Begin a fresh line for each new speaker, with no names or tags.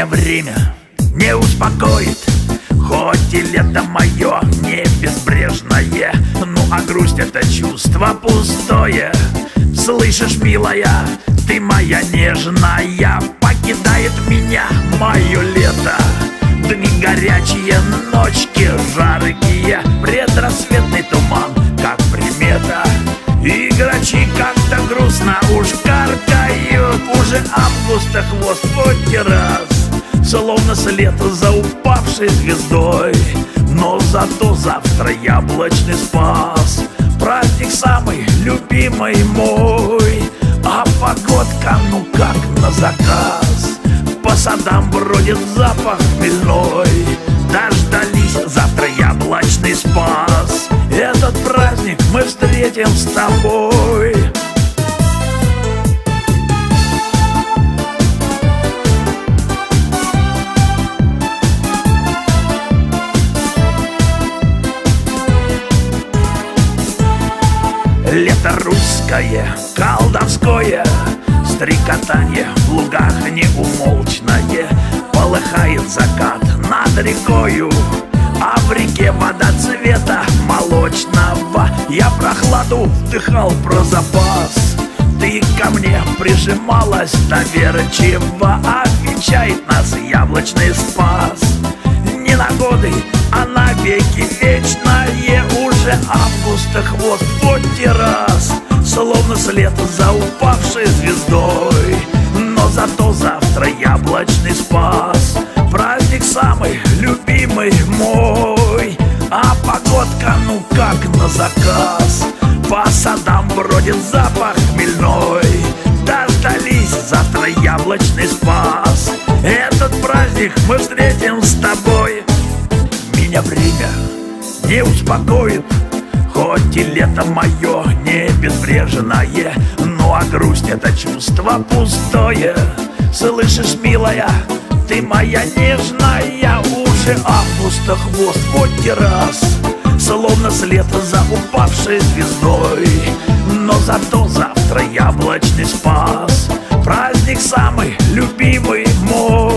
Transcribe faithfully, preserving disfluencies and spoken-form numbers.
Меня время не успокоит, хоть и лето мое не безбрежное, ну а грусть — это чувство пустое. Слышишь, милая, ты моя нежная, покидает меня мое лето. Дни горячие, ночки жаркие, предрассветный туман, как примета. И грачи как-то грустно уж каркают, уже августа хвост подтирас, словно след за упавшей звездой. Но зато завтра яблочный спас, праздник самый любимый мой. А погодка ну как на заказ, по садам бродит запах хмельной. Дождались завтра яблочный спас, этот праздник мы встретим с тобой. Лето русское, колдовское, стрекотанье в лугах неумолчное. Полыхает закат над рекою, а в реке вода цвета молочного. Я прохладу вдыхал про запас, ты ко мне прижималась доверчиво. Обвенчает нас яблочный спас не на годы, а на веки вечное. Уже августа хвост подтирас, словно след за упавшей звездой. Но зато завтра яблочный спас, праздник самый любимый мой. А погодка ну как на заказ, по садам бродит запах хмельной. Дождались завтра яблочный спас, этот праздник мы встретим с тобой. Меня время не успокоит, хоть и лето мое не безбрежное, ну а грусть — это чувство пустое. Слышишь, милая, ты моя нежная, уже августа хвост подтирас, словно след за упавшей звездой. Но зато завтра яблочный спас, праздник самый любимый мой.